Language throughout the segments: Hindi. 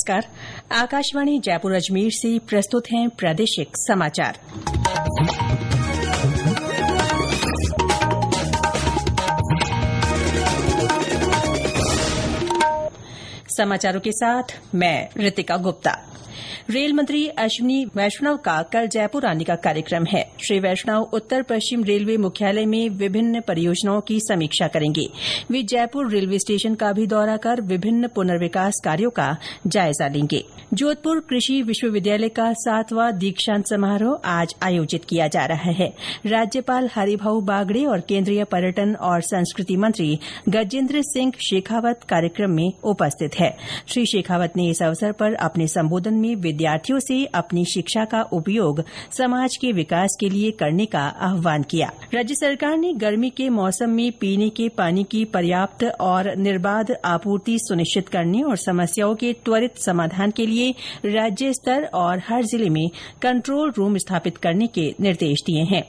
नमस्कार। आकाशवाणी जयपुर अजमेर से प्रस्तुत हैं प्रादेशिक समाचार। समाचारों के साथ मैं ऋतिका गुप्ता। रेल मंत्री अश्विनी वैष्णव का कल जयपुर आने का कार्यक्रम है। श्री वैष्णव उत्तर पश्चिम रेलवे मुख्यालय में विभिन्न परियोजनाओं की समीक्षा करेंगे। वे जयपुर रेलवे स्टेशन का भी दौरा कर विभिन्न पुनर्विकास कार्यों का जायजा लेंगे। जोधपुर कृषि विश्वविद्यालय का 7वां दीक्षांत समारोह आज आयोजित किया जा रहा है। राज्यपाल हरिभाऊ बागड़े और केंद्रीय पर्यटन और संस्कृति मंत्री गजेंद्र सिंह शेखावत कार्यक्रम में उपस्थित है। श्री शेखावत ने इस अवसर पर अपने संबोधन में विद्यार्थियों से अपनी शिक्षा का उपयोग समाज के विकास के लिए करने का आह्वान किया। राज्य सरकार ने गर्मी के मौसम में पीने के पानी की पर्याप्त और निर्बाध आपूर्ति सुनिश्चित करने और समस्याओं के त्वरित समाधान के लिए राज्य स्तर और हर जिले में कंट्रोल रूम स्थापित करने के निर्देश दिए हैं।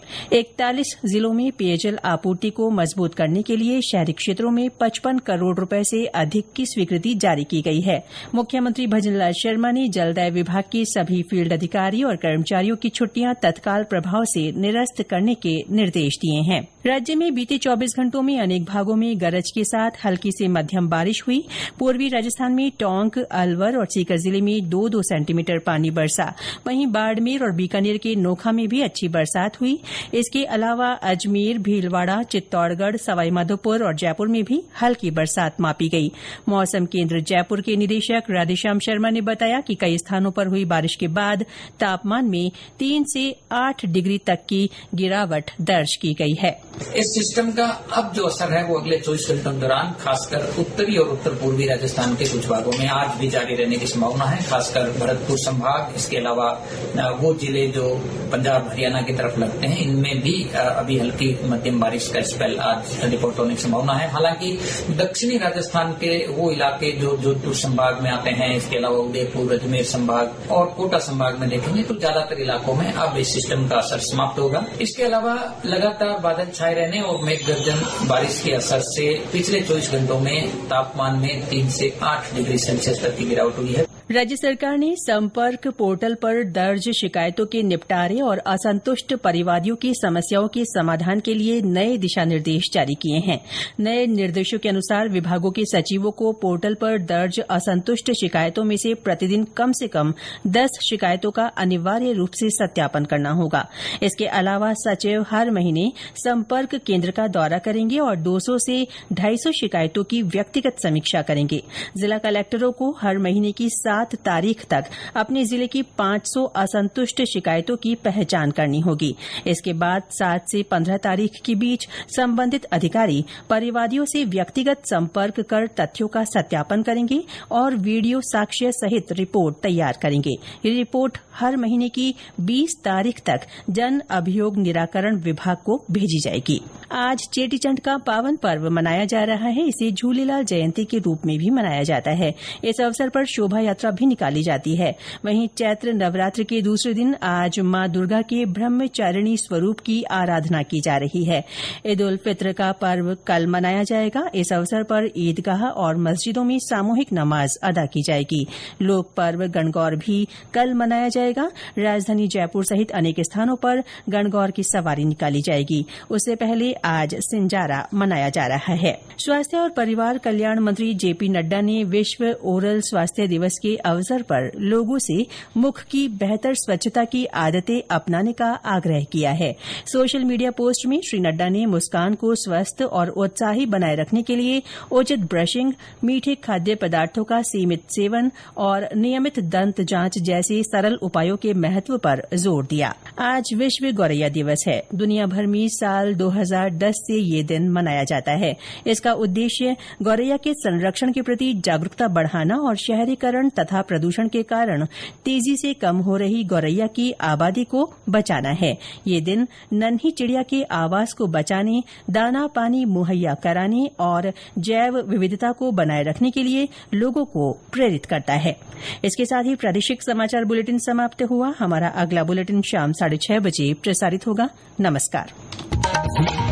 41 जिलों में पेयजल आपूर्ति को मजबूत करने के लिए शहरी क्षेत्रों में 55 करोड़ रुपए से अधिक की स्वीकृति जारी की गई है। मुख्यमंत्री भजनलाल शर्मा ने जलदाय विभाग के सभी फील्ड अधिकारी और कर्मचारियों की छुट्टियां तत्काल प्रभाव से निरस्त करने के निर्देश दिए हैं। राज्य में बीते 24 घंटों में अनेक भागों में गरज के साथ हल्की से मध्यम बारिश हुई। पूर्वी राजस्थान में टोंक, अलवर और सीकर जिले में 2-2 सेंटीमीटर पानी बरसा। वहीं बाड़मेर और बीकानेर के नोखा में भी अच्छी बरसात हुई। इसके अलावा अजमेर, भीलवाड़ा, चित्तौड़गढ़, सवाईमाधोपुर और जयपुर में भी हल्की बरसात मापी गई। मौसम केंद्र जयपुर के निदेशक राधेश्याम शर्मा ने बताया कि कई स्थानों पर हुई बारिश के बाद तापमान में 3 से 8 डिग्री तक की गिरावट दर्ज की गई है। इस सिस्टम का अब जो असर है वो अगले 24 घंटों के दौरान खासकर उत्तरी और उत्तर पूर्वी राजस्थान के कुछ भागों में आज भी जारी रहने की संभावना है। खासकर भरतपुर संभाग, इसके अलावा वो जिले जो पंजाब हरियाणा की तरफ लगते हैं, इनमें भी अभी हल्की मध्यम बारिश का स्पेल आज रिपोर्ट होने की संभावना है। हालांकि दक्षिणी राजस्थान के वो इलाके जो जोधपुर संभाग में आते हैं, इसके अलावा उदयपुर, अजमेर संभाग और कोटा संभाग में देखेंगे तो ज्यादातर इलाकों में अब इस सिस्टम का असर समाप्त होगा। इसके अलावा लगातार बादल छाए रहने और मेघ गर्जन बारिश के असर से पिछले 24 घंटों में तापमान में 3 से 8 डिग्री सेल्सियस तक की गिरावट हुई है। राज्य सरकार ने संपर्क पोर्टल पर दर्ज शिकायतों के निपटारे और असंतुष्ट परिवादियों की समस्याओं के समाधान के लिए नए दिशा निर्देश जारी किए हैं। नए निर्देशों के अनुसार विभागों के सचिवों को पोर्टल पर दर्ज असंतुष्ट शिकायतों में से प्रतिदिन कम से कम 10 शिकायतों का अनिवार्य रूप से सत्यापन करना होगा। इसके अलावा सचिव हर महीने संपर्क केंद्र का दौरा करेंगे और 200 से 250 शिकायतों की व्यक्तिगत समीक्षा करेंगे। जिला कलेक्टरों को हर महीने की 7 तारीख तक अपने जिले की 500 असंतुष्ट शिकायतों की पहचान करनी होगी। इसके बाद 7 से 15 तारीख के बीच संबंधित अधिकारी परिवादियों से व्यक्तिगत संपर्क कर तथ्यों का सत्यापन करेंगे और वीडियो साक्ष्य सहित रिपोर्ट तैयार करेंगे। ये रिपोर्ट हर महीने की 20 तारीख तक जन अभियोग निराकरण विभाग को भेजी जाएगी। आज चेटीचंड का पावन पर्व मनाया जा रहा है। इसे झूलेलाल जयंती के रूप में भी मनाया जाता है। इस अवसर पर शोभा यात्रा भी निकाली जाती है। वहीं चैत्र नवरात्र के दूसरे दिन आज मां दुर्गा के ब्रह्मचारिणी स्वरूप की आराधना की जा रही है। ईद उल फित्र का पर्व कल मनाया जाएगा। इस अवसर पर ईदगाह और मस्जिदों में सामूहिक नमाज अदा की जाएगी। लोक पर्व गणगौर भी कल मनाया जाएगा। राजधानी जयपुर सहित अनेक स्थानों पर गणगौर की सवारी निकाली जाएगी। उससे पहले आज सिंजारा मनाया जा रहा है। स्वास्थ्य और परिवार कल्याण मंत्री जेपी नड्डा ने विश्व ओरल स्वास्थ्य दिवस के अवसर पर लोगों से मुख की बेहतर स्वच्छता की आदतें अपनाने का आग्रह किया है। सोशल मीडिया पोस्ट में श्री नड्डा ने मुस्कान को स्वस्थ और उत्साही बनाए रखने के लिए उचित ब्रशिंग, मीठे खाद्य पदार्थों का सीमित सेवन और नियमित दंत जांच जैसे सरल उपायों के महत्व पर जोर दिया। आज विश्व गौरैया दिवस है। दुनिया भर में साल 2010 से ये दिन मनाया जाता है। इसका उद्देश्य गौरैया के संरक्षण के प्रति जागरूकता बढ़ाना और शहरीकरण तथा प्रदूषण के कारण तेजी से कम हो रही गौरैया की आबादी को बचाना है। ये दिन नन्ही चिड़िया के आवास को बचाने, दाना पानी मुहैया कराने और जैव विविधता को बनाए रखने के लिए लोगों को प्रेरित करता है। इसके साथ ही प्रादेशिक समाचार बुलेटिन समाप्त हुआ। हमारा अगला बुलेटिन शाम 6:30 बजे प्रसारित होगा। नमस्कार।